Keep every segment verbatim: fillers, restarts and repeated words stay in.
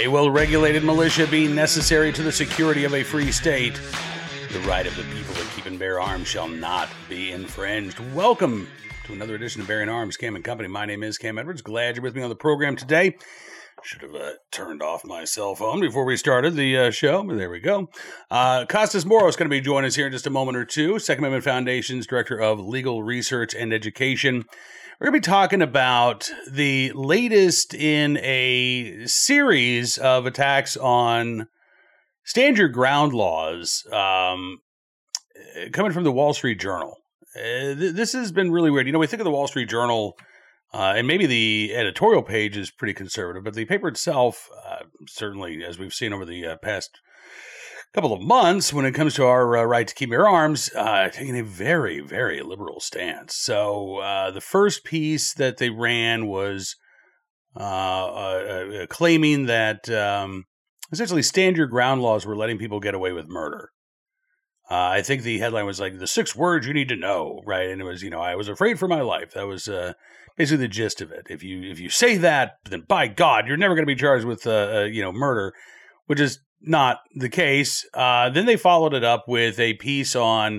A well-regulated militia being necessary to the security of a free state, the right of the people to keep and bear arms shall not be infringed. Welcome to another edition of Bearing Arms, Cam and Company. My name is Cam Edwards. Glad you're with me on the program today. Should have uh, turned off my cell phone before we started the uh, show, but there we go. Uh, Costas Moro is going to be joining us here in just a moment or two. Second Amendment Foundation's Director of Legal Research and Education. We're going to be talking about the latest in a series of attacks on stand your ground laws um, coming from the Wall Street Journal. Uh, th- this has been really weird. You know, we think of the Wall Street Journal, uh, and maybe the editorial page is pretty conservative, but the paper itself, uh, certainly, as we've seen over the uh, past couple of months, when it comes to our uh, right to keep our arms, uh, taking a very, very liberal stance. So uh, the first piece that they ran was uh, uh, uh, claiming that um, essentially stand your ground laws were letting people get away with murder. Uh, I think the headline was like the six words you need to know, right? And it was, you know, I was afraid for my life. That was uh, basically the gist of it. If you if you say that, then by God, you're never going to be charged with, uh, uh, you know, murder, which is not the case. Uh, then they followed it up with a piece on,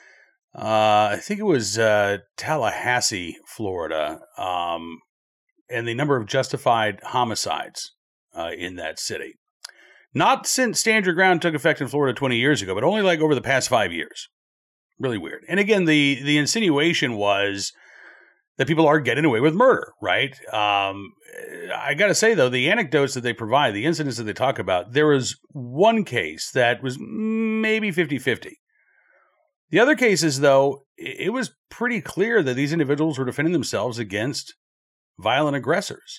uh, I think it was uh, Tallahassee, Florida, um, and the number of justified homicides uh, in that city. Not since Stand Your Ground took effect in Florida twenty years ago, but only like over the past five years. Really weird. And again, the the insinuation was that people are getting away with murder, right? Um, I got to say, though, the anecdotes that they provide, the incidents that they talk about, there was one case that was maybe fifty-fifty. The other cases, though, it was pretty clear that these individuals were defending themselves against violent aggressors.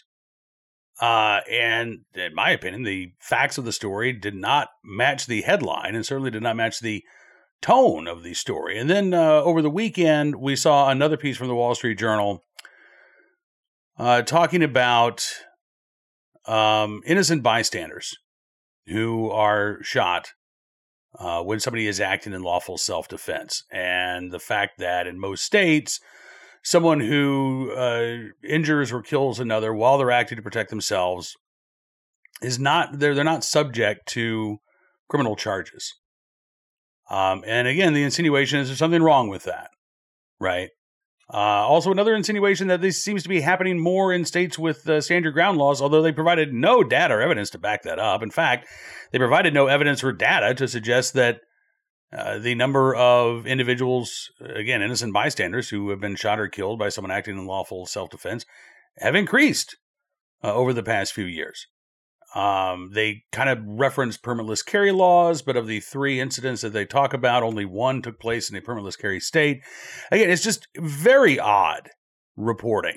Uh, and in my opinion, the facts of the story did not match the headline and certainly did not match the tone of the story. And then uh, over the weekend, we saw another piece from the Wall Street Journal uh, talking about um, innocent bystanders who are shot uh, when somebody is acting in lawful self-defense. And the fact that in most states, someone who uh, injures or kills another while they're acting to protect themselves is not, they're, they're not subject to criminal charges. Um, and again, the insinuation is there's something wrong with that, right? Uh, also, another insinuation that this seems to be happening more in states with uh, stand your ground laws, although they provided no data or evidence to back that up. In fact, they provided no evidence or data to suggest that uh, the number of individuals, again, innocent bystanders who have been shot or killed by someone acting in lawful self-defense have increased uh, over the past few years. Um, they kind of reference permitless carry laws, but of the three incidents that they talk about, only one took place in a permitless carry state. Again, it's just very odd reporting.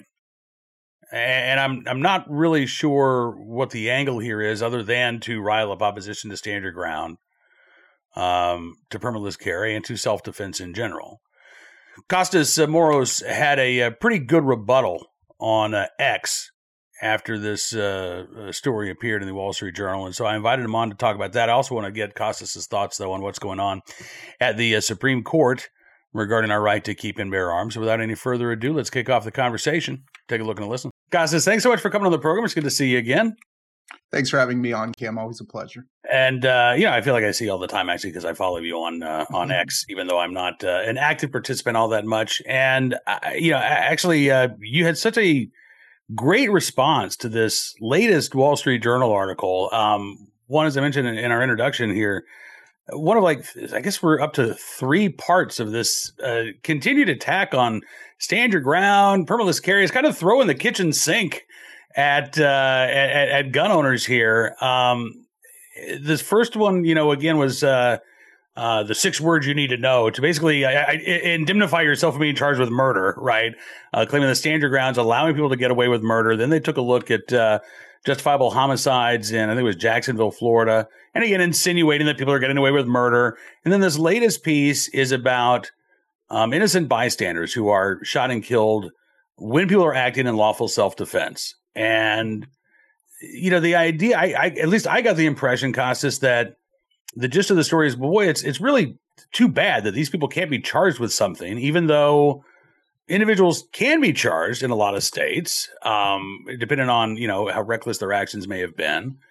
And I'm I'm not really sure what the angle here is other than to rile up opposition to stand your ground, um, to permitless carry, and to self-defense in general. Costas uh, Moros had a, a pretty good rebuttal on uh, X after this uh, story appeared in the Wall Street Journal. And so I invited him on to talk about that. I also want to get Costas' thoughts, though, on what's going on at the uh, Supreme Court regarding our right to keep and bear arms. So without any further ado, let's kick off the conversation. Take a look and a listen. Costas, thanks so much for coming on the program. It's good to see you again. Thanks for having me on, Cam. Always a pleasure. And, uh, you know, I feel like I see you all the time, actually, because I follow you on uh, on X, even though I'm not uh, an active participant all that much. And, uh, you know, actually, uh, you had such a great response to this latest Wall Street Journal article. Um, one, as I mentioned in, in our introduction here, one of like, I guess we're up to three parts of this uh, continued attack on stand your ground, permitless carry. It's kind of throwing the kitchen sink at, uh, at, at gun owners here. Um, this first one, you know, again, was uh, uh, the six words you need to know to basically uh, indemnify yourself from being charged with murder, right? Uh, claiming the stand your grounds, allowing people to get away with murder. Then they took a look at uh, justifiable homicides in, I think it was Jacksonville, Florida. And again, insinuating that people are getting away with murder. And then this latest piece is about um, innocent bystanders who are shot and killed when people are acting in lawful self-defense. And, you know, the idea, I, I at least I got the impression, Costas, that the gist of the story is, boy, it's it's really too bad that these people can't be charged with something, even though individuals can be charged in a lot of states, um, depending on, you know, how reckless their actions may have been.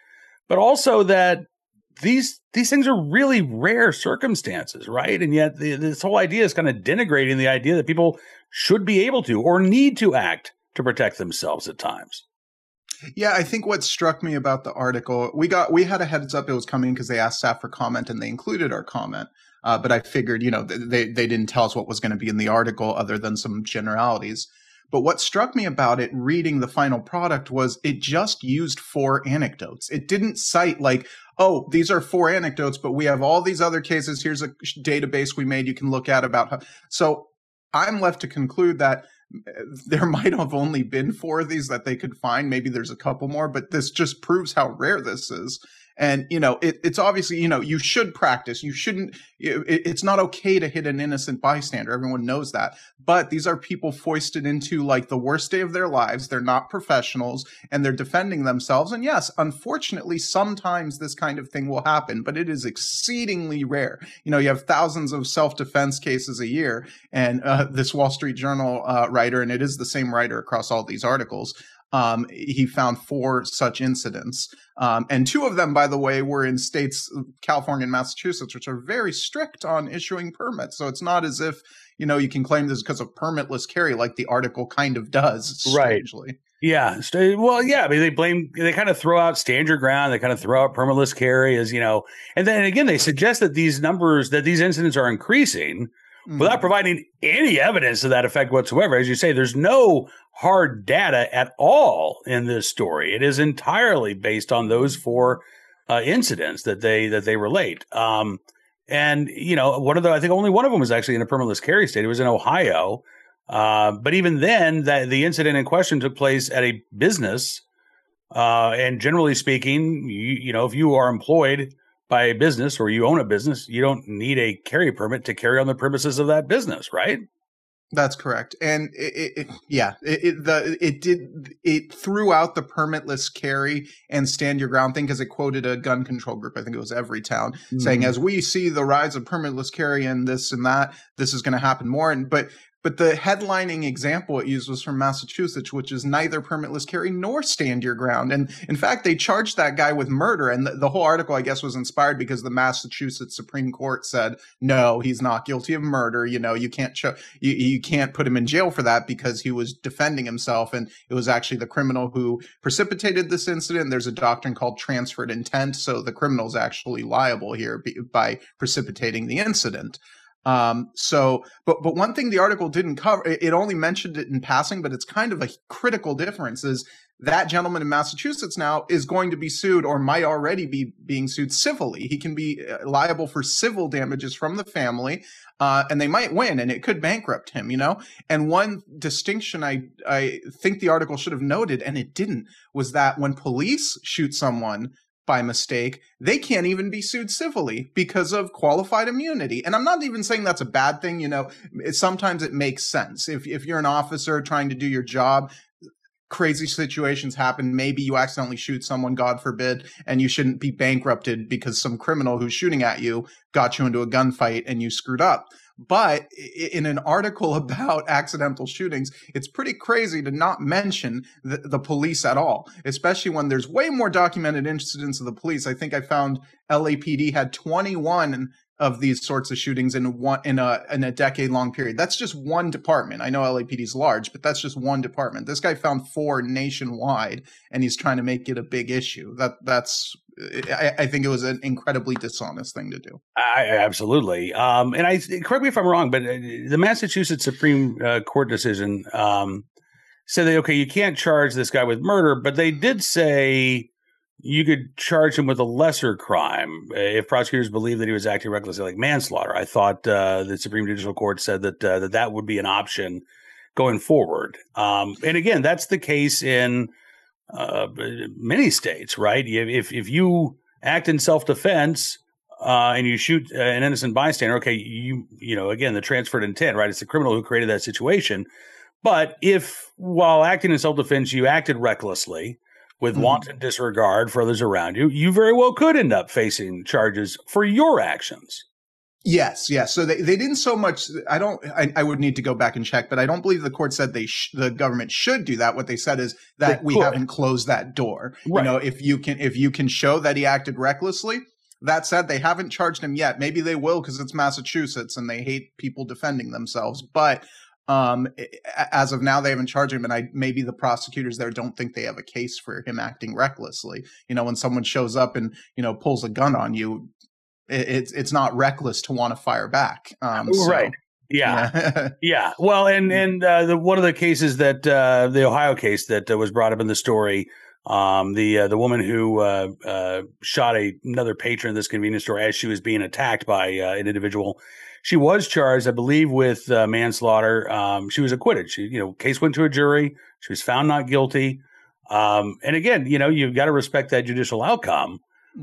but also that these these things are really rare circumstances, right? And yet the, this whole idea is kind of denigrating the idea that people should be able to or need to act to protect themselves at times. Yeah, I think what struck me about the article, we got we had a heads up it was coming because they asked staff for comment and they included our comment. Uh, but I figured, you know, they they didn't tell us what was going to be in the article other than some generalities. But what struck me about it, reading the final product, was it just used four anecdotes. It didn't cite like, oh, these are four anecdotes, but we have all these other cases. Here's a database we made you can look at about how. So I'm left to conclude that there might have only been four of these that they could find. Maybe there's a couple more, but this just proves how rare this is. And, you know, it, it's obviously, you know, you should practice. You shouldn't, it, it's not okay to hit an innocent bystander. Everyone knows that. But these are people foisted into like the worst day of their lives. They're not professionals and they're defending themselves. And yes, unfortunately, sometimes this kind of thing will happen, but it is exceedingly rare. You know, you have thousands of self-defense cases a year. And uh, this Wall Street Journal uh, writer, and it is the same writer across all these articles, Um, he found four such incidents. Um, and two of them, by the way, were in states, California and Massachusetts, which are very strict on issuing permits. So it's not as if, you know, you can claim this because of permitless carry like the article kind of does, strangely. Right. Yeah. Well, yeah. I mean, they blame, they kind of throw out stand your ground. They kind of throw out permitless carry as, you know, and then again, they suggest that these numbers, that these incidents are increasing without providing any evidence to that effect whatsoever. As you say, there's no hard data at all in this story. It is entirely based on those four uh, incidents that they that they relate. Um, and, you know, one of the, I think only one of them was actually in a permitless carry state. It was in Ohio. Uh, but even then, that the incident in question took place at a business. Uh, and generally speaking, you, you know, if you are employed by a business or you own a business, you don't need a carry permit to carry on the premises of that business, right? That's correct. And it, it, it yeah, it, it, the, it did, it threw out the permitless carry and stand your ground thing because it quoted a gun control group, I think it was Everytown, mm-hmm. saying, as we see the rise of permitless carry and this and that, this is going to happen more. And, but, But the headlining example it used was from Massachusetts, which is neither permitless carry nor stand your ground. And in fact, they charged that guy with murder. And the, the whole article, I guess, was inspired because the Massachusetts Supreme Court said, no, he's not guilty of murder. You know, you can't cho- you, you can't put him in jail for that because he was defending himself. And it was actually the criminal who precipitated this incident. There's a doctrine called transferred intent. So the criminal is actually liable here by precipitating the incident. Um, so, but, but one thing the article didn't cover, it only mentioned it in passing, but it's kind of a critical difference is that gentleman in Massachusetts now is going to be sued or might already be being sued civilly. He can be liable for civil damages from the family, uh, and they might win and it could bankrupt him, you know? And one distinction I, I think the article should have noted, and it didn't, was that when police shoot someone by mistake, they can't even be sued civilly because of qualified immunity. And I'm not even saying that's a bad thing. You know, it, sometimes it makes sense. If if you're an officer trying to do your job, crazy situations happen. Maybe you accidentally shoot someone, God forbid, and you shouldn't be bankrupted because some criminal who's shooting at you got you into a gunfight and you screwed up. But in an article about accidental shootings, it's pretty crazy to not mention the, the police at all, especially when there's way more documented incidents of the police. I think I found L A P D had twenty-one of these sorts of shootings in one in a in a decade long period. That's just one department. I know L A P D is large, but that's just one department. This guy found four nationwide, and he's trying to make it a big issue. That that's I, I think it was an incredibly dishonest thing to do. I, absolutely. Um, and I correct me if I'm wrong, but the Massachusetts Supreme uh, Court decision um, said that, okay, you can't charge this guy with murder, but they did say you could charge him with a lesser crime if prosecutors believe that he was acting recklessly, like manslaughter. I thought uh, the Supreme Judicial Court said that, uh, that that would be an option going forward. Um, and again, that's the case in uh, many states, right? If if you act in self-defense uh, and you shoot uh, an innocent bystander, okay, you you know, again, the transferred intent, right? It's the criminal who created that situation. But if while acting in self-defense, you acted recklessly with mm-hmm. wanton disregard for others around you, you very well could end up facing charges for your actions. Yes, yes. So they, they didn't so much. I don't. I, I would need to go back and check, but I don't believe the court said they sh- the government should do that. What they said is that we haven't closed that door. Right. You know, if you can if you can show that he acted recklessly. That said, they haven't charged him yet. Maybe they will because it's Massachusetts and they hate people defending themselves. But um, as of now, they haven't charged him, and I maybe the prosecutors there don't think they have a case for him acting recklessly. You know, when someone shows up and you know pulls a gun on you. It's it's not reckless to want to fire back, um, so, right? Yeah, yeah. yeah. Well, and and uh, the one of the cases that uh, the Ohio case that uh, was brought up in the story, um, the uh, the woman who uh, uh, shot a, another patron of this convenience store as she was being attacked by uh, an individual. She was charged, I believe, with uh, manslaughter. Um, she was acquitted. She, you know, case went to a jury. She was found not guilty. Um, and again, you know, you've got to respect that judicial outcome.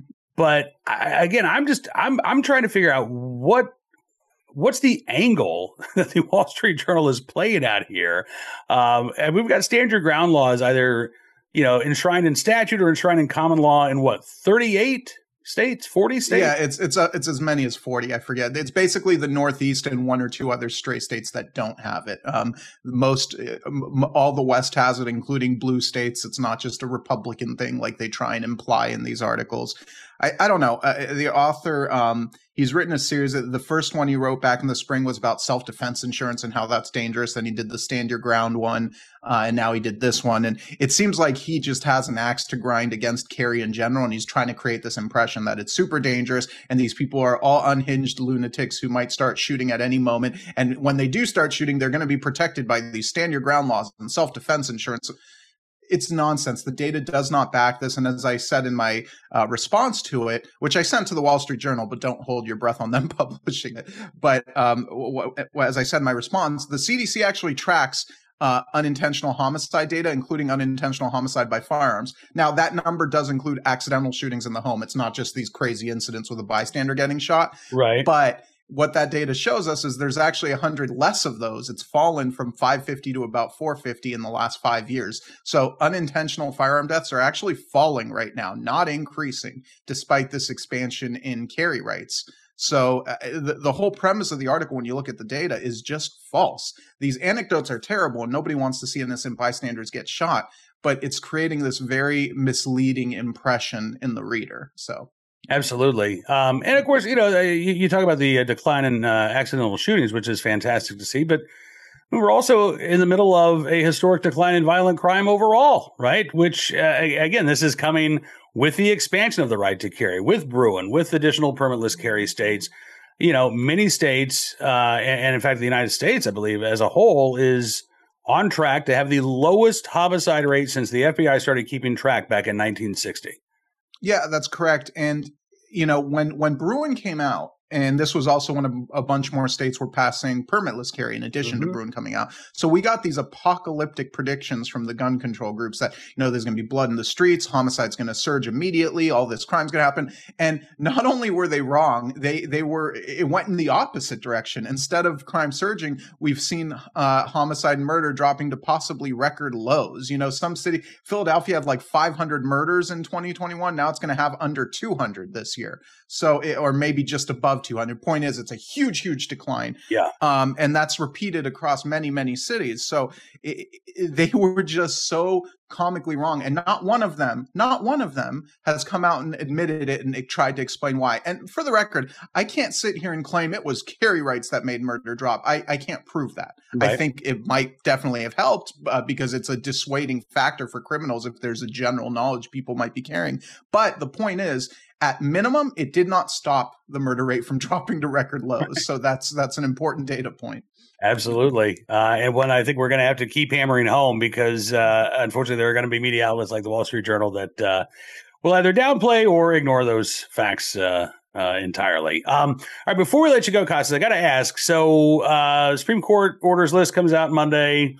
But I, again, I'm just I'm I'm trying to figure out what what's the angle that the Wall Street Journal is playing at here. Um, and we've got stand your ground laws either you know enshrined in statute or enshrined in common law in what thirty-eight states, forty states? Yeah, it's it's uh, it's as many as forty. I forget. It's basically the Northeast and one or two other stray states that don't have it. Um, most um, all the West has it, including blue states. It's not just a Republican thing like they try and imply in these articles. I, I don't know. Uh, the author, um, he's written a series. The first one he wrote back in the spring was about self-defense insurance and how that's dangerous. Then he did the Stand Your Ground one, uh, and now he did this one. And it seems like he just has an axe to grind against carry in general, and he's trying to create this impression that it's super dangerous, and these people are all unhinged lunatics who might start shooting at any moment. And when they do start shooting, they're going to be protected by these Stand Your Ground laws and self-defense insurance. It's nonsense. The data does not back this. And as I said in my uh, response to it, which I sent to the Wall Street Journal, but don't hold your breath on them publishing it. But um, w- w- as I said in my response, the C D C actually tracks uh, unintentional homicide data, including unintentional homicide by firearms. Now, that number does include accidental shootings in the home. It's not just these crazy incidents with a bystander getting shot. Right. But what that data shows us is there's actually one hundred less of those. It's fallen from five fifty to about four fifty in the last five years. So unintentional firearm deaths are actually falling right now, not increasing, despite this expansion in carry rights. So uh, the, the whole premise of the article, when you look at the data, is just false. These anecdotes are terrible, and nobody wants to see innocent bystanders get shot, but it's creating this very misleading impression in the reader. So. Absolutely. Um, and of course, you know, you, you talk about the uh, decline in uh, accidental shootings, which is fantastic to see. But we're also in the middle of a historic decline in violent crime overall, right? Which, uh, again, this is coming with the expansion of the right to carry, with Bruen, with additional permitless carry states. You know, many states, uh, and, and in fact, the United States, I believe, as a whole, is on track to have the lowest homicide rate since the F B I started keeping track back in nineteen sixty. Yeah, that's correct. And, you know, when, when Bruen came out, and this was also when a, a bunch more states were passing permitless carry in addition mm-hmm. to Bruen coming out. So we got these apocalyptic predictions from the gun control groups that, you know, there's going to be blood in the streets, homicide's going to surge immediately, all this crime's going to happen. And not only were they wrong, they they were it went in the opposite direction. Instead of crime surging, we've seen uh, homicide and murder dropping to possibly record lows. You know, some city, Philadelphia had like five hundred murders in twenty twenty-one. Now it's going to have under two hundred this year. So, it, or maybe just above two hundred. Point is, it's a huge, huge decline. Yeah. Um, and that's repeated across many, many cities. So it, it, they were just so comically wrong. And not one of them, not one of them has come out and admitted it and it tried to explain why. And for the record, I can't sit here and claim it was carry rights that made murder drop. I, I can't prove that. Right. I think it might definitely have helped uh, because it's a dissuading factor for criminals if there's a general knowledge people might be carrying. But the point is, at minimum, it did not stop the murder rate from dropping to record lows. So that's that's an important data point. Absolutely. Uh, and one I think we're going to have to keep hammering home because, uh, unfortunately, there are going to be media outlets like the Wall Street Journal that uh, will either downplay or ignore those facts uh, uh, entirely. Um, all right, before we let you go, Costas, I got to ask. So uh, Supreme Court orders list comes out Monday.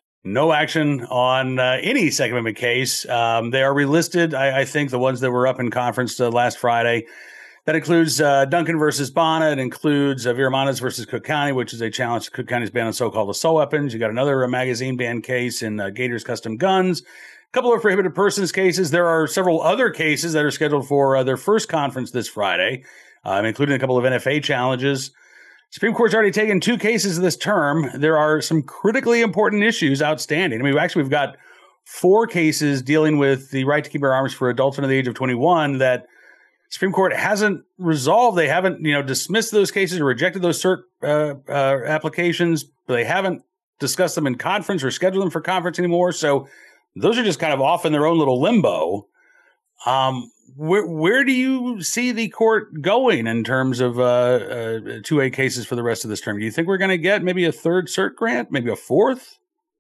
No action on uh, any Second Amendment case. Um, they are relisted, I, I think, the ones that were up in conference uh, last Friday. That includes uh, Duncan versus Bonner. It includes uh, Viramontes versus Cook County, which is a challenge to Cook County's ban on so-called assault weapons. You got another uh, magazine ban case in uh, Gators Custom Guns. A couple of prohibited persons cases. There are several other cases that are scheduled for uh, their first conference this Friday. um, including a couple of N F A challenges. Supreme Court's already taken two cases this term. There are some critically important issues outstanding. I mean, actually, we've got four cases dealing with the right to keep bear arms for adults under the age of twenty-one that Supreme Court hasn't resolved. They haven't, you know, dismissed those cases or rejected those cert uh, uh, applications, but they haven't discussed them in conference or scheduled them for conference anymore. So those are just kind of off in their own little limbo. Um, where where do you see the court going in terms of uh, uh, two A cases for the rest of this term? Do you think we're going to get maybe a third cert grant, maybe a fourth?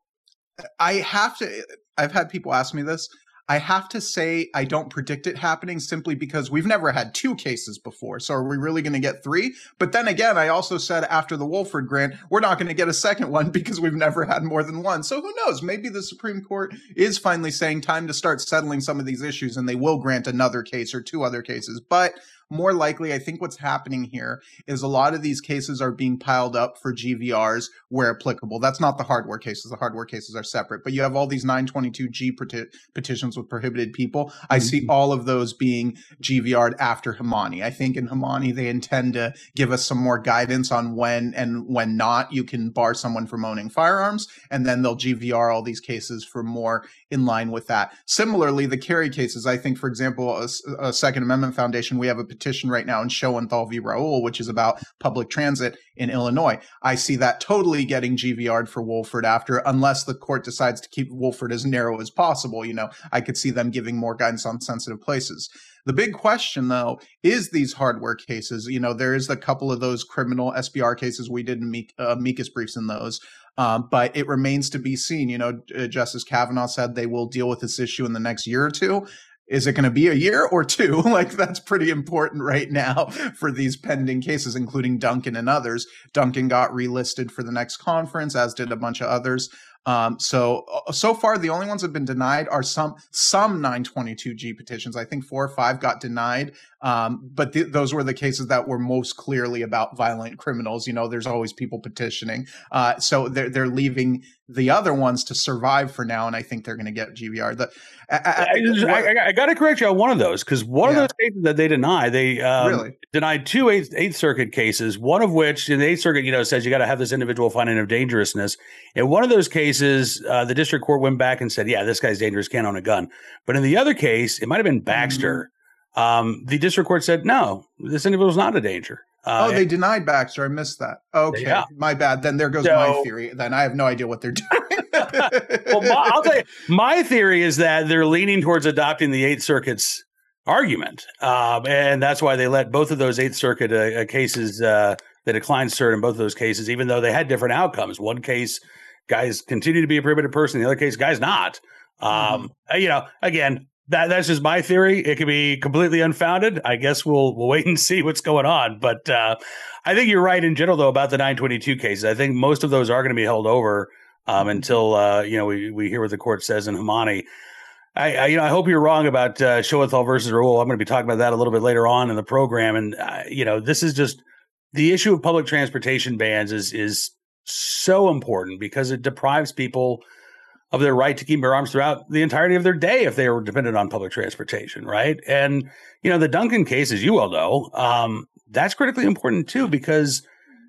I have to. I've had people ask me this. I have to say I don't predict it happening simply because we've never had two cases before. So are we really going to get three? But then again, I also said after the Wohlford grant, we're not going to get a second one because we've never had more than one. So who knows? Maybe the Supreme Court is finally saying time to start settling some of these issues and they will grant another case or two other cases. But more likely, I think what's happening here is a lot of these cases are being piled up for G V Rs where applicable. That's not the hardware cases. The hardware cases are separate. But you have all these nine twenty-two G peti- petitions with prohibited people. I mm-hmm. see all of those being G V R'd after Hamani. I think in Hamani, they intend to give us some more guidance on when and when not you can bar someone from owning firearms. And then they'll G V R all these cases for more in line with that. Similarly, the carry cases, I think, for example, a, a Second Amendment Foundation, we have a petition right now in Schoenthal v. Raoul, which is about public transit in Illinois. I see that totally getting G V R'd for Wohlford after, unless the court decides to keep Wohlford as narrow as possible. You know, I could see them giving more guidance on sensitive places. The big question, though, is these hardware cases. You know, there is a couple of those criminal S B R cases. We did amicus, uh, amicus briefs in those. Um, but it remains to be seen. You know, Justice Kavanaugh said they will deal with this issue in the next year or two. Is it going to be a year or two? Like, that's pretty important right now for these pending cases, including Duncan and others. Duncan got relisted for the next conference, as did a bunch of others. Um, so, so far, the only ones that have been denied are some some nine twenty-two G petitions. I think four or five got denied. Um, but th- those were the cases that were most clearly about violent criminals. You know, there's always people petitioning. Uh, so they're, they're leaving the other ones to survive for now. And I think they're going to get G V R. The, I, I, I, I got to correct you on one of those, because one yeah. of those cases that they deny, they um, really? denied two Eighth, Eighth Circuit cases, one of which in the Eighth Circuit, you know, says you got to have this individual finding of dangerousness. In one of those cases, uh, the district court went back and said, yeah, this guy's dangerous, can't own a gun. But in the other case, it might have been Baxter. Mm-hmm. Um, the district court said, no, this individual's not a danger. Uh, oh, they denied Baxter. I missed that. Okay, yeah. My bad. Then there goes so, my theory. Then I have no idea what they're doing. Well, my, I'll tell you, my theory is that they're leaning towards adopting the Eighth Circuit's argument. Um, and that's why they let both of those Eighth Circuit uh, cases, uh, they declined cert in both of those cases, even though they had different outcomes. One case, guys continue to be a prohibited person. The other case, guys not. Um, mm-hmm. You know, again, That that's just my theory. It could be completely unfounded. I guess we'll we'll wait and see what's going on. But uh, I think you're right in general, though, about the nine twenty-two cases. I think most of those are going to be held over um, until uh, you know we, we hear what the court says in Hamani. I, I you know I hope you're wrong about uh, Schoenthal versus Raoul. I'm going to be talking about that a little bit later on in the program. And uh, you know this is just the issue of public transportation bans is is so important because it deprives people of their right to keep their arms throughout the entirety of their day if they were dependent on public transportation, right? And, you know, the Duncan case, as you well know, um, that's critically important too, because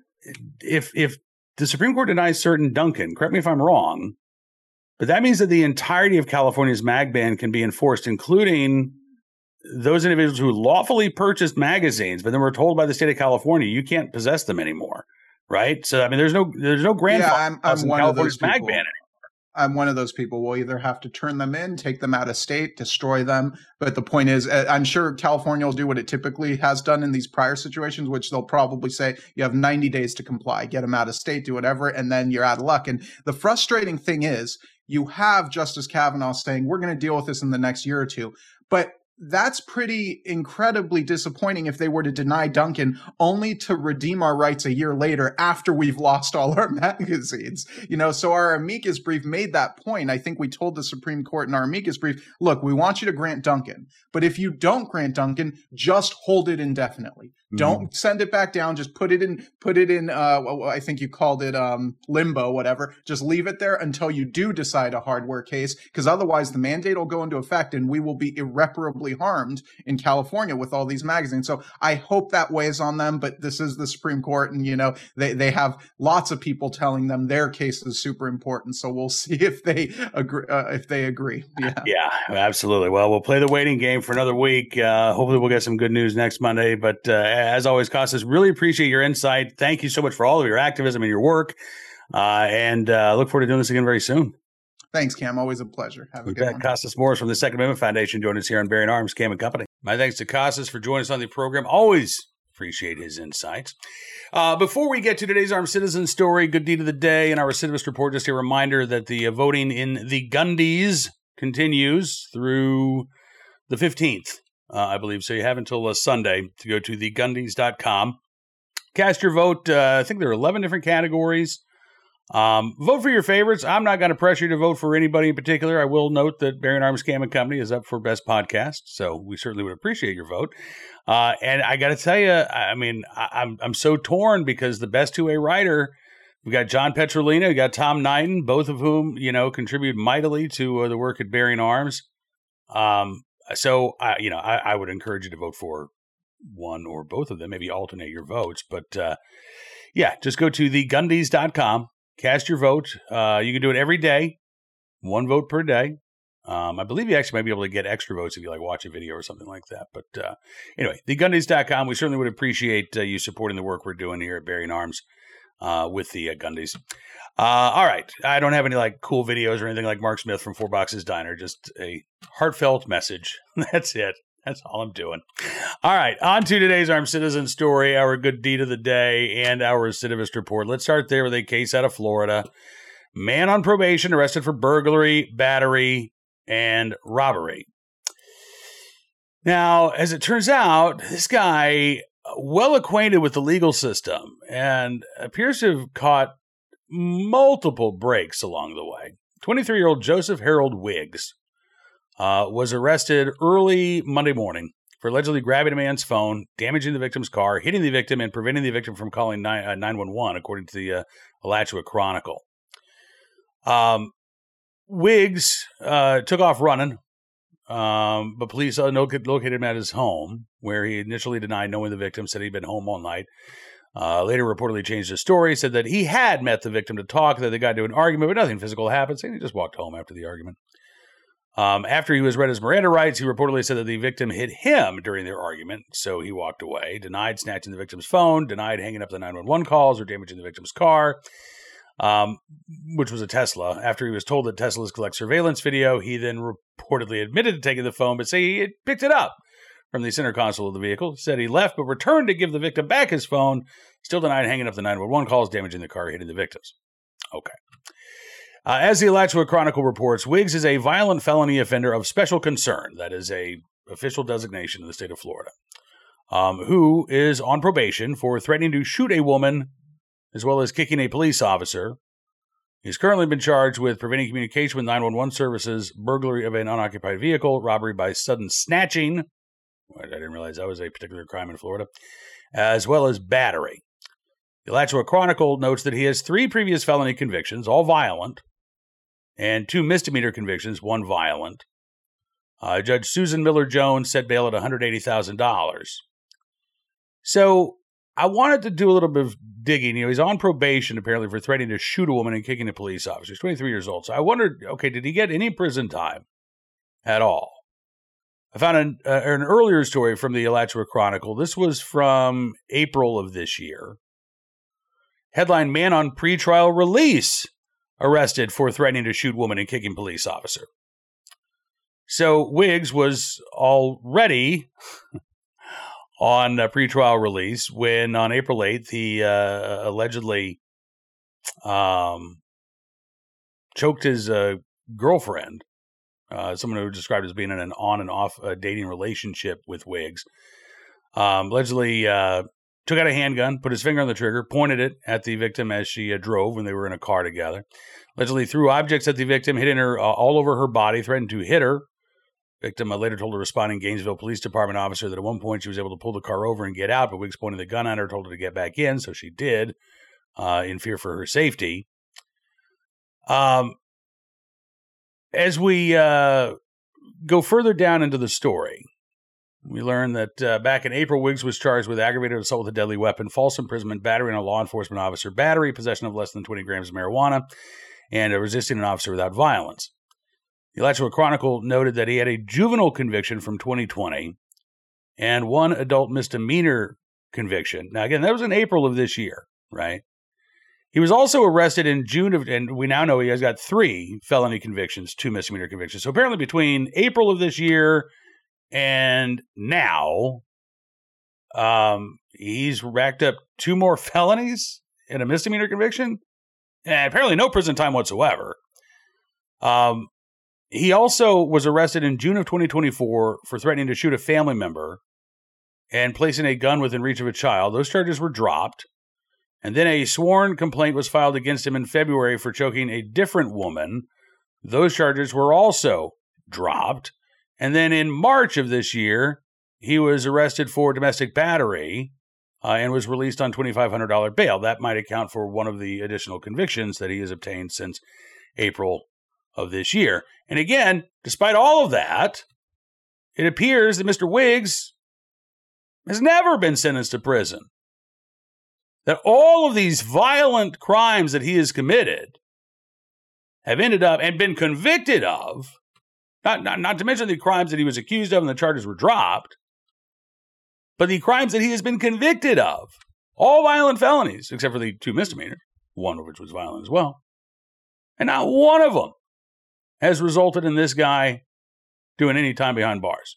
if if the Supreme Court denies certain Duncan, correct me if I'm wrong, but that means that the entirety of California's mag ban can be enforced, including those individuals who lawfully purchased magazines, but then were told by the state of California, you can't possess them anymore, right? So, I mean, there's no there's no grandfather yeah, I'm, I'm in one California's of those mag ban anymore. I'm one of those people. We'll either have to turn them in, take them out of state, destroy them. But the point is, I'm sure California will do what it typically has done in these prior situations, which they'll probably say you have ninety days to comply, get them out of state, do whatever, and then you're out of luck. And the frustrating thing is you have Justice Kavanaugh saying, we're going to deal with this in the next year or two. But that's pretty incredibly disappointing if they were to deny Duncan only to redeem our rights a year later after we've lost all our magazines. You know, so our amicus brief made that point. I think we told the Supreme Court in our amicus brief, look, we want you to grant Duncan, but if you don't grant Duncan, just hold it indefinitely. Don't mm. send it back down. Just put it in, put it in, uh, I think you called it um, limbo, whatever. Just leave it there until you do decide a hardware case, because otherwise the mandate will go into effect and we will be irreparably harmed in California with all these magazines. So I hope that weighs on them, but this is the Supreme Court, and, you know, they, they have lots of people telling them their case is super important. So we'll see if they agree, uh, if they agree. Yeah. Yeah, absolutely. Well, we'll play the waiting game for another week. Uh, hopefully we'll get some good news next Monday, but uh, as always, Kostas, really appreciate your insight. Thank you so much for all of your activism and your work. Uh, and uh, look forward to doing this again very soon. Thanks, Cam. Always a pleasure. Have a we good one. Kostas Morris from the Second Amendment Foundation joined us here on Bearing Arms, Cam and Company. My thanks to Kostas for joining us on the program. Always appreciate his insights. Uh, before we get to today's Armed Citizen story, good deed of the day, and our recidivist report, just a reminder that the uh, voting in the Gundys continues through the fifteenth. Uh, I believe. So you have until uh, Sunday to go to the gundys dot com. Cast your vote. Uh, I think there are eleven different categories. Um, vote for your favorites. I'm not going to pressure you to vote for anybody in particular. I will note that Bearing Arms Cam and Company is up for Best Podcast, so we certainly would appreciate your vote. Uh, and I got to tell you, I mean, I, I'm I'm so torn because the best two-way writer, we got John Petrolina, we got Tom Knighton, both of whom, you know, contribute mightily to uh, the work at Bearing Arms. Um, So, uh, you know, I, I would encourage you to vote for one or both of them, maybe alternate your votes. But, uh, yeah, just go to the gundys dot com, cast your vote. Uh, you can do it every day, one vote per day. Um, I believe you actually might be able to get extra votes if you, like, watch a video or something like that. But, uh, anyway, the gundys dot com, we certainly would appreciate uh, you supporting the work we're doing here at Bearing Arms uh, with the uh, Gundys. Uh, all right. I don't have any like cool videos or anything like Mark Smith from Four Boxes Diner. Just a heartfelt message. That's it. That's all I'm doing. All right. On to today's Armed Citizen story, our good deed of the day, and our recidivist report. Let's start there with a case out of Florida. Man on probation arrested for burglary, battery, and robbery. Now, as it turns out, this guy, well acquainted with the legal system, and appears to have caught multiple breaks along the way. twenty-three-year-old Joseph Harold Wiggs uh, was arrested early Monday morning for allegedly grabbing a man's phone, damaging the victim's car, hitting the victim, and preventing the victim from calling nine one one, according to the uh, Alachua Chronicle. Um, Wiggs uh, took off running, um, but police uh, located him at his home, where he initially denied knowing the victim, said he'd been home all night. Uh, later reportedly changed his story, said that he had met the victim to talk, that they got into an argument, but nothing physical happened, saying he just walked home after the argument. Um, after he was read his Miranda rights, he reportedly said that the victim hit him during their argument, so he walked away, denied snatching the victim's phone, denied hanging up the nine one one calls or damaging the victim's car, um, which was a Tesla. After he was told that Teslas collect surveillance video, he then reportedly admitted to taking the phone, but say he had picked it up from the center console of the vehicle, said he left but returned to give the victim back his phone, still denied hanging up the nine one one calls, damaging the car, hitting the victims. Okay. Uh, as the Alachua Chronicle reports, Wiggs is a violent felony offender of special concern, that is a official designation in the state of Florida, um, who is on probation for threatening to shoot a woman as well as kicking a police officer. He's currently been charged with preventing communication with nine one one services, burglary of an unoccupied vehicle, robbery by sudden snatching, I didn't realize that was a particular crime in Florida, as well as battery. The Alachua Chronicle notes that he has three previous felony convictions, all violent, and two misdemeanor convictions, one violent. Uh, Judge Susan Miller Jones set bail at one hundred eighty thousand dollars. So I wanted to do a little bit of digging. You know, he's on probation, apparently, for threatening to shoot a woman and kicking a police officer. He's twenty-three years old. So I wondered, okay, did he get any prison time at all? I found an, uh, an earlier story from the Alachua Chronicle. This was from April of this year. Headline, man on pretrial release arrested for threatening to shoot woman and kicking police officer. So Wiggs was already on a pretrial release when on April eighth, he uh, allegedly um, choked his uh, girlfriend. Uh, someone who was described as being in an on and off uh, dating relationship with Wiggs, um, allegedly uh, took out a handgun, put his finger on the trigger, pointed it at the victim as she uh, drove when they were in a car together. Allegedly threw objects at the victim, hitting her uh, all over her body, threatened to hit her Victim uh, later told a responding Gainesville Police Department officer that at one point she was able to pull the car over and get out, but Wiggs pointed the gun at her, told her to get back in, so she did, uh, in fear for her safety. Um, as we uh, go further down into the story, we learn that uh, back in April, Wiggs was charged with aggravated assault with a deadly weapon, false imprisonment, battery on a law enforcement officer, battery, possession of less than twenty grams of marijuana, and uh, resisting an officer without violence. The Alachua Chronicle noted that he had a juvenile conviction from twenty twenty and one adult misdemeanor conviction. Now, again, that was in April of this year, right? He was also arrested in June of, and we now know he has got three felony convictions, two misdemeanor convictions. So apparently between April of this year and now, um, he's racked up two more felonies and a misdemeanor conviction, and apparently no prison time whatsoever. Um, He also was arrested in June of twenty twenty-four for threatening to shoot a family member and placing a gun within reach of a child. Those charges were dropped. And then a sworn complaint was filed against him in February for choking a different woman. Those charges were also dropped. And then in March of this year, he was arrested for domestic battery uh, and was released on twenty-five hundred dollars bail. That might account for one of the additional convictions that he has obtained since April of this year. And again, despite all of that, it appears that Mister Wiggs has never been sentenced to prison. That all of these violent crimes that he has committed have ended up and been convicted of, not, not, not to mention the crimes that he was accused of and the charges were dropped, but the crimes that he has been convicted of, all violent felonies, except for the two misdemeanors, one of which was violent as well. And not one of them has resulted in this guy doing any time behind bars.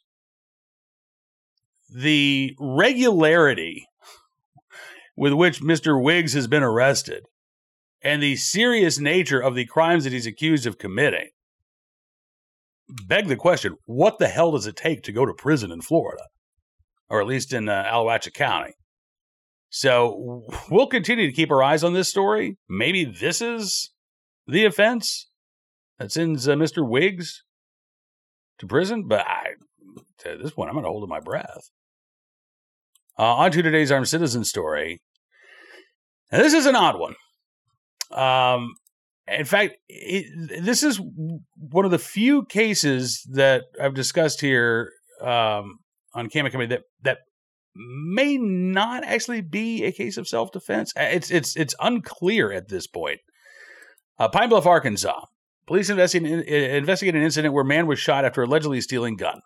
The regularity with which Mister Wiggs has been arrested and the serious nature of the crimes that he's accused of committing beg the question, what the hell does it take to go to prison in Florida? Or at least in uh, Alachua County. So we'll continue to keep our eyes on this story. Maybe this is the offense that sends uh, Mister Wiggs to prison, but I, at this point, I'm going to hold my breath. Uh, on to today's Armed Citizen story. Now, this is an odd one. Um, in fact, it, this is one of the few cases that I've discussed here um, on Cam and Company that that may not actually be a case of self-defense. It's it's it's unclear at this point. Uh, Pine Bluff, Arkansas. Police investigate, investigate an incident where a man was shot after allegedly stealing a gun.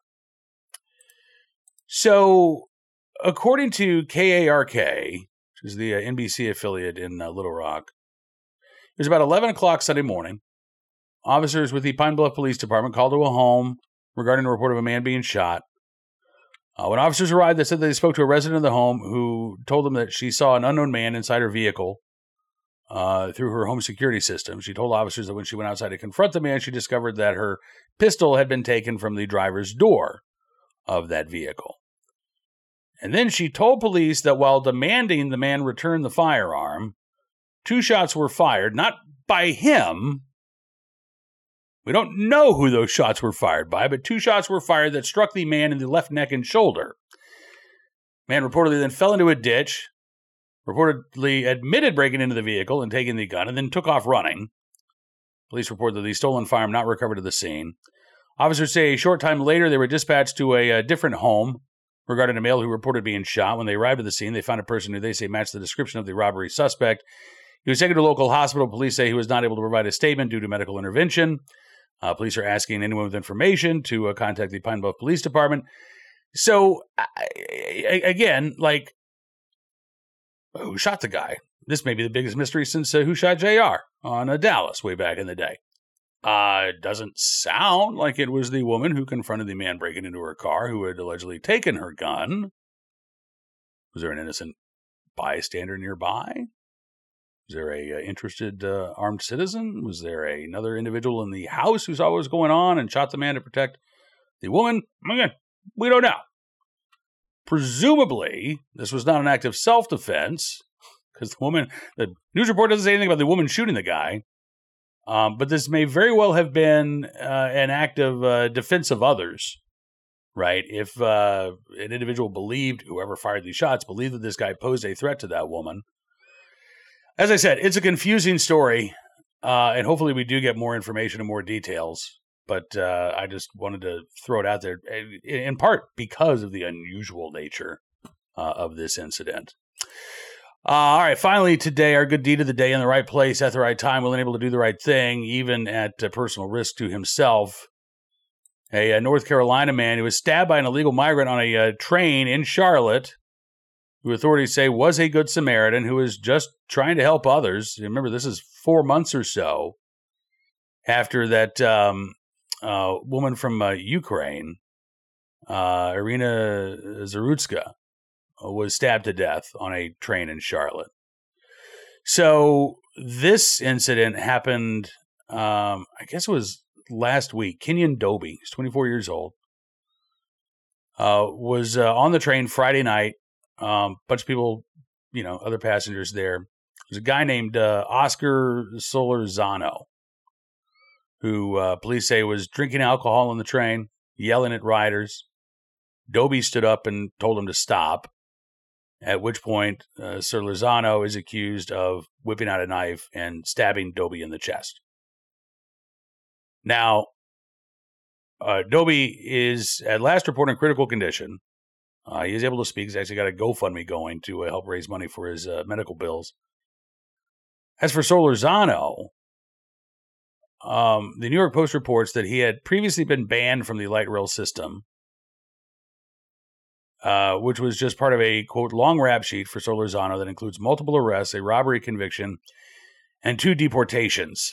So, according to K A R K, which is the uh, N B C affiliate in uh, Little Rock, it was about eleven o'clock Sunday morning. Officers with the Pine Bluff Police Department called to a home regarding a report of a man being shot. Uh, when officers arrived, they said they spoke to a resident of the home who told them that she saw an unknown man inside her vehicle uh, through her home security system. She told officers that when she went outside to confront the man, she discovered that her pistol had been taken from the driver's door of that vehicle. And then she told police that while demanding the man return the firearm, two shots were fired, not by him. We don't know who those shots were fired by, but two shots were fired that struck the man in the left neck and shoulder. Man reportedly then fell into a ditch, reportedly admitted breaking into the vehicle and taking the gun, and then took off running. Police report that the stolen firearm not recovered at the scene. Officers say a short time later they were dispatched to a, a different home regarding a male who reported being shot. When they arrived at the scene, they found a person who they say matched the description of the robbery suspect. He was taken to a local hospital. Police say he was not able to provide a statement due to medical intervention. Uh, police are asking anyone with information to uh, contact the Pine Bluff Police Department. So, I, I, again, like, who shot the guy? This may be the biggest mystery since uh, Who Shot J R on uh, Dallas way back in the day. Uh, it doesn't sound like it was the woman who confronted the man breaking into her car who had allegedly taken her gun. Was there an innocent bystander nearby? Was there a uh, interested uh, armed citizen? Was there a, another individual in the house who saw what was going on and shot the man to protect the woman? Again, we don't know. Presumably, this was not an act of self-defense because the woman, the news report doesn't say anything about the woman shooting the guy. Um, but this may very well have been uh, an act of uh, defense of others right? If uh, an individual believed, whoever fired these shots, believed that this guy posed a threat to that woman. As I said, it's a confusing story, uh, and hopefully we do get more information and more details. But uh, I just wanted to throw it out there, in part because of the unusual nature uh, of this incident. Uh, all right, finally today, our good deed of the day, in the right place at the right time, willing and able to do the right thing, even at uh, personal risk to himself. A, a North Carolina man who was stabbed by an illegal migrant on a uh, train in Charlotte, who authorities say was a good Samaritan who was just trying to help others. Remember, this is four months or so after that um, uh, woman from uh, Ukraine, uh, Irina Zarutska, was stabbed to death on a train in Charlotte. So this incident happened, um, I guess it was last week. Kenyon Dobie, he's twenty-four years old, uh, was uh, on the train Friday night. Um, bunch of people, you know, other passengers there. There's a guy named uh, Oscar Solorzano, who uh, police say was drinking alcohol on the train, yelling at riders. Dobie stood up and told him to stop, at which point uh, Solorzano is accused of whipping out a knife and stabbing Dobie in the chest. Now, uh, Dobie is at last report in critical condition. Uh, he is able to speak. He's actually got a GoFundMe going to uh, help raise money for his uh, medical bills. As for Solorzano, um, the New York Post reports that he had previously been banned from the light rail system, uh, which was just part of a, quote, long rap sheet for Solorzano that includes multiple arrests, a robbery conviction, and two deportations.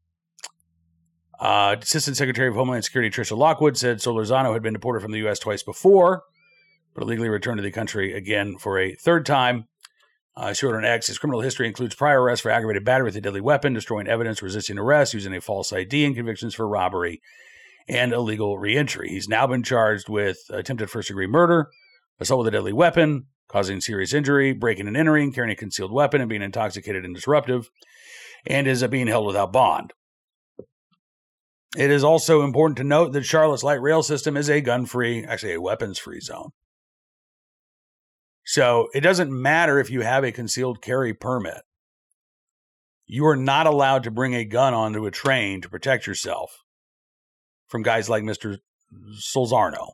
Uh, Assistant Secretary of Homeland Security Tricia Lockwood said Solorzano had been deported from the U S twice before, but illegally returned to the country again for a third time. Uh, she wrote on X, his criminal history includes prior arrests for aggravated battery with a deadly weapon, destroying evidence, resisting arrest, using a false I D, and convictions for robbery and illegal reentry. He's now been charged with attempted first-degree murder, assault with a deadly weapon, causing serious injury, breaking and entering, carrying a concealed weapon, and being intoxicated and disruptive, and is uh, being held without bond. It is also important to note that Charlotte's light rail system is a gun-free, actually a weapons-free zone. So it doesn't matter if you have a concealed carry permit. You are not allowed to bring a gun onto a train to protect yourself from guys like Mister Solorzano.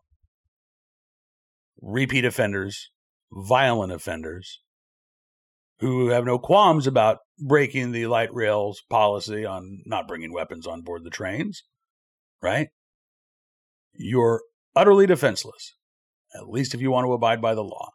Repeat offenders, violent offenders, who have no qualms about breaking the light rail's policy on not bringing weapons on board the trains, right? You're utterly defenseless, at least if you want to abide by the law.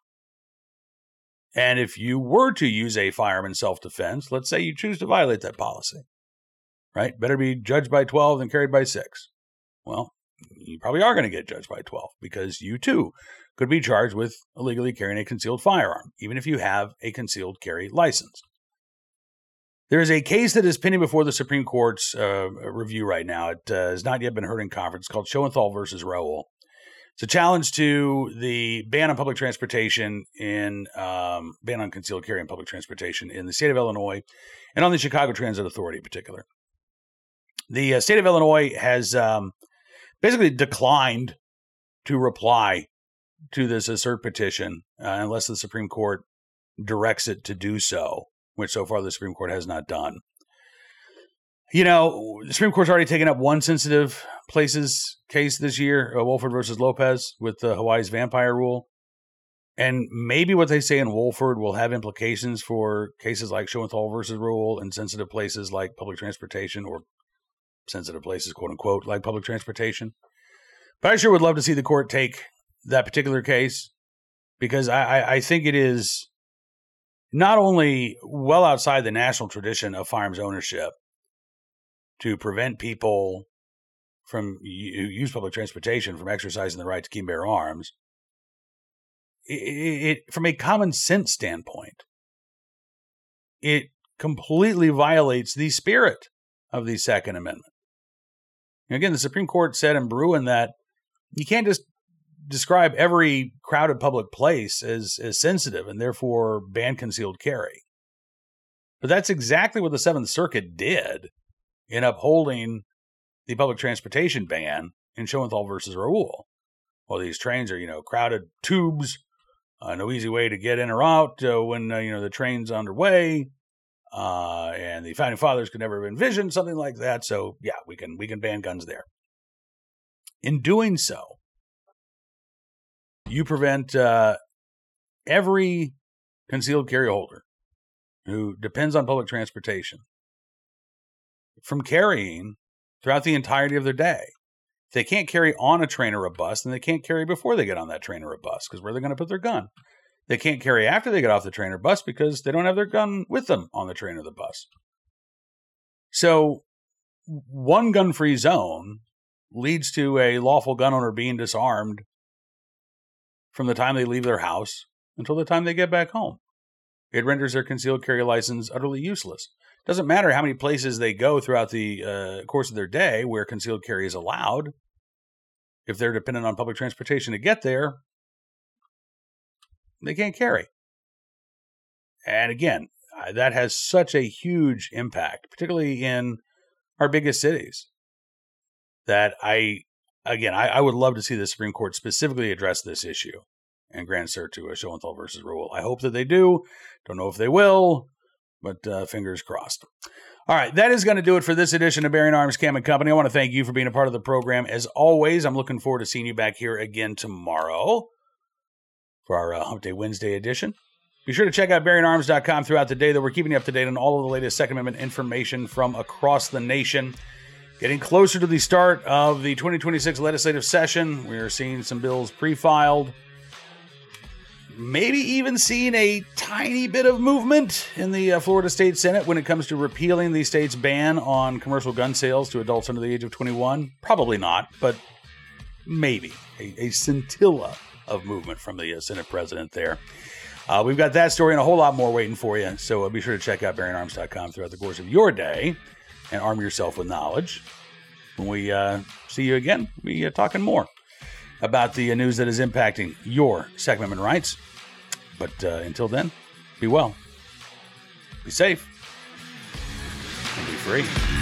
And if you were to use a firearm in self-defense, let's say you choose to violate that policy, right? Better be judged by twelve than carried by six. Well, you probably are going to get judged by twelve because you, too, could be charged with illegally carrying a concealed firearm, even if you have a concealed carry license. There is a case that is pending before the Supreme Court's uh, review right now. It uh, has not yet been heard in conference. It's called Schoenthal versus Raoul. It's a challenge to the ban on public transportation in um, ban on concealed carry in public transportation in the state of Illinois and on the Chicago Transit Authority in particular. The uh, state of Illinois has um, basically declined to reply to this assert petition uh, unless the Supreme Court directs it to do so, which so far the Supreme Court has not done. You know, the Supreme Court's already taken up one sensitive places case this year, uh, Wolford versus Lopez, with uh, Hawaii's vampire rule. And maybe what they say in Wolford will have implications for cases like Schoenthal versus Rule and sensitive places like public transportation, or sensitive places, quote unquote, like public transportation. But I sure would love to see the court take that particular case, because I, I, I think it is not only well outside the national tradition of firearms ownership to prevent people from who use public transportation from exercising the right to keep and bear arms, it, it, it from a common sense standpoint, it completely violates the spirit of the Second Amendment. And again, the Supreme Court said in Bruin that you can't just describe every crowded public place as, as sensitive and therefore ban concealed carry. But that's exactly what the Seventh Circuit did in upholding the public transportation ban in Schoenthal versus Raoul. Well, these trains are, you know, crowded tubes, uh, no easy way to get in or out uh, when, uh, you know, the train's underway. Uh, and the founding fathers could never have envisioned something like that. So, yeah, we can we can ban guns there. In doing so, you prevent uh, every concealed carry holder who depends on public transportation from carrying throughout the entirety of their day. If they can't carry on a train or a bus, then they can't carry before they get on that train or a bus, because where they're going to put their gun. They can't carry after they get off the train or bus because they don't have their gun with them on the train or the bus. So one gun-free zone leads to a lawful gun owner being disarmed from the time they leave their house until the time they get back home. It renders their concealed carry license utterly useless. Doesn't matter how many places they go throughout the uh, course of their day where concealed carry is allowed. If they're dependent on public transportation to get there, they can't carry. And again, that has such a huge impact, particularly in our biggest cities, that I, again, I, I would love to see the Supreme Court specifically address this issue and grant cert to a Schoenthal versus Rule. I hope that they do. Don't know if they will, but uh, fingers crossed. All right, that is going to do it for this edition of Bearing Arms Cam and Company. I want to thank you for being a part of the program. As always, I'm looking forward to seeing you back here again tomorrow for our uh, Hump Day Wednesday edition. Be sure to check out bearing arms dot com throughout the day, though we're keeping you up to date on all of the latest Second Amendment information from across the nation. Getting closer to the start of the twenty twenty-six legislative session, we are seeing some bills pre-filed. Maybe even seeing a tiny bit of movement in the uh, Florida State Senate when it comes to repealing the state's ban on commercial gun sales to adults under the age of twenty-one. Probably not, but maybe a, a scintilla of movement from the uh, Senate president there. Uh, we've got that story and a whole lot more waiting for you, so uh, be sure to check out bearing arms dot com throughout the course of your day and arm yourself with knowledge. When we uh, see you again, we'll be uh, talking more about the uh, news that is impacting your Second Amendment rights. But uh, until then, be well, be safe, and be free.